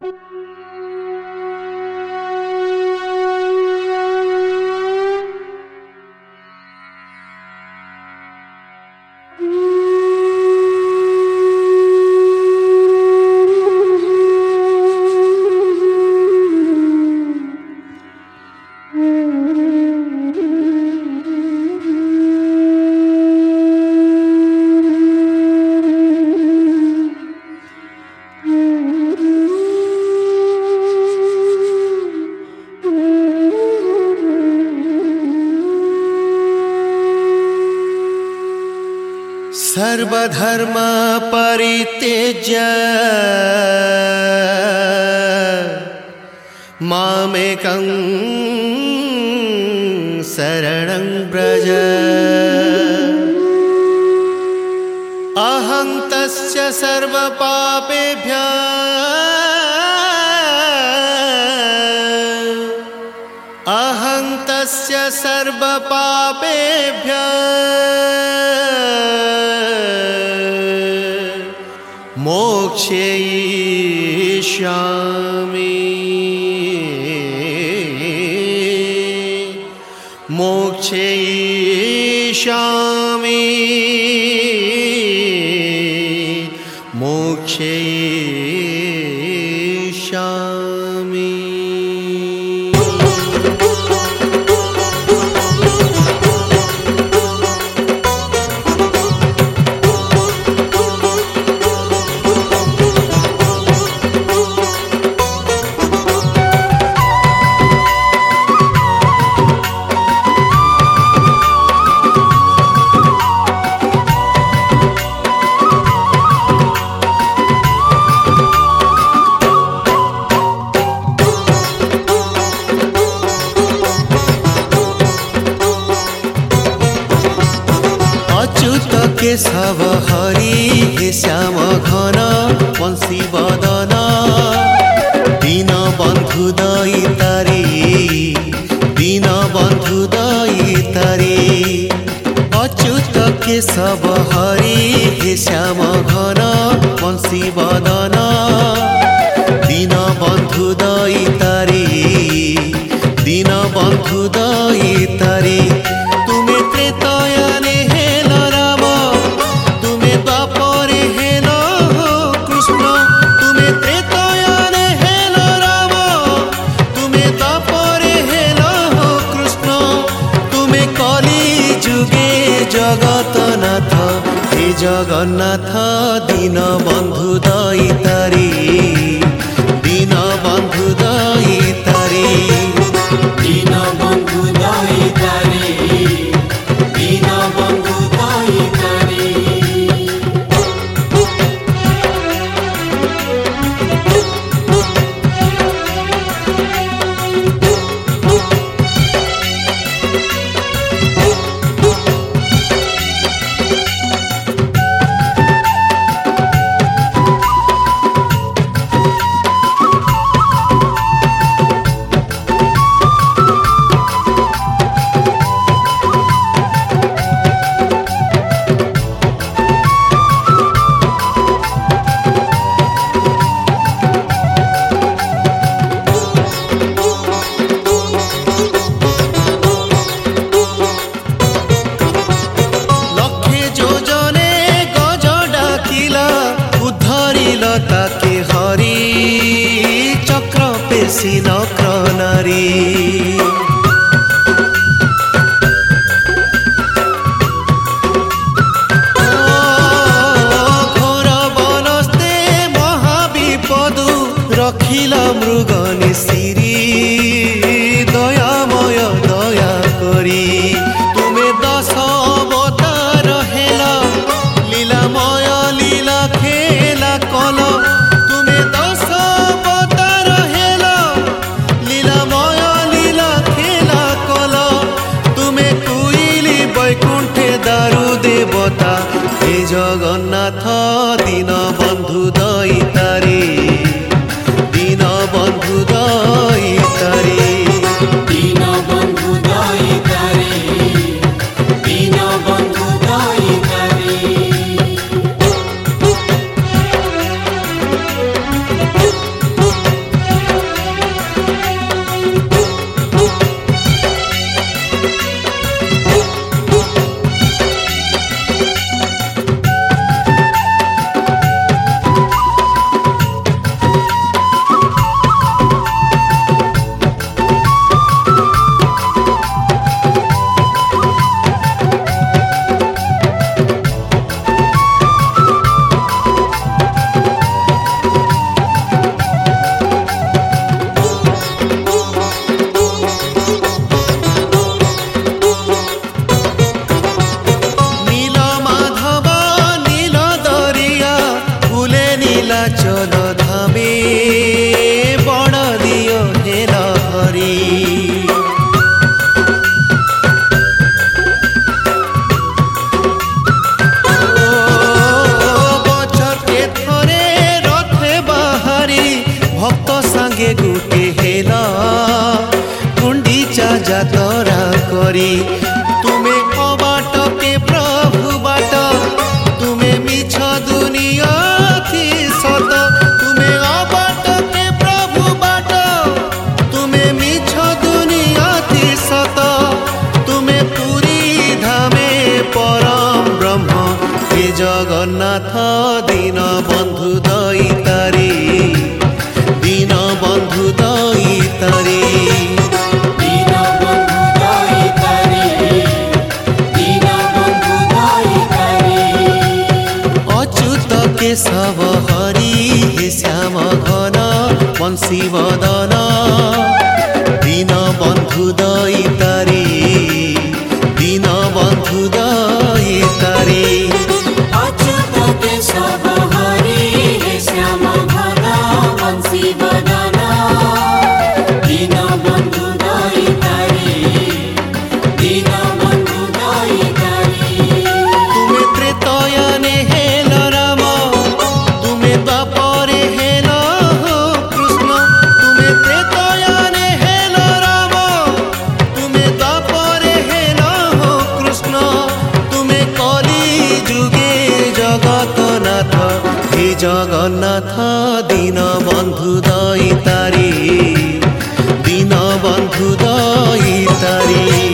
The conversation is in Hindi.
सर्वधर्म परित्यज्य मामेकं शरणं व्रज अहं तस्य सर्वपापेभ्यः अहं तस्य सर्वपापेभ्यः मोक्षयिष्यामि मोक्षयिष्यामि मोक्षयिष्यामि। केशव हरि हे श्याम घन बंशी बदन दीन बंधु दयितारी दीन बंधु दयितारी अच्युत केशव हरि हे श्याम घन बंशी बदन दीन बंधु दयितारी दीन बंधु दयितारी तुम्हें त्रेतयाने जगतनाथ हे जगन्नाथ दीन बंधु दयितारी दीन बंधु दयितारी दीन बंधु दयितारी दीन बंधु दयितारी। ताके हरि चक्र पेशी नक्र नारी घोर बनस्ते महाविपदु रखिला मृग निशिरी दयामय दया करी तुम्हें 10 अवतार हेला लीलामय लीला खेला कल तुम्हें 10 अवतार हेला लीलामय लीला खेला कल तुम्हें कुइली वैकुंठे दारु देवता हे जगन्नाथ दीन बंधु दयितारी दीन बंधु दयितारी। संगे गुटे हेला गुंडीचा जातरा करी तुम्हें अबाट के प्रभु बाट तुम्हें मिछ दुनिया थी सत तुम्हें अबाट के प्रभु बाट तुम्हें मिछ दुनिया थी सत तुम्हें पूरी धामे परम ब्रह्म हे जगन्नाथ दीन बंधु दईतारी दीन बंधु दईतारी केशव हरि हे श्याम घन बंशी वदन दीन बंधु दईतारी दीन बंधु दईतारी अच्युत केशव हरि हे श्याम घन बंशी वदन दीन बंधु दईतारी दीन बंधु दईतारी तुम्हें त्रेतयाने हेल राम तुम्हें द्वापरे हेल कृष्ण तुम्हें त्रेतयाने हेल राम तुम्हें द्वापरे हेल कृष्ण तुम्हें कली जुगे जगतनाथ हे जगन्नाथ दीन बंधु दईतारी दीन बंधु दईतारी।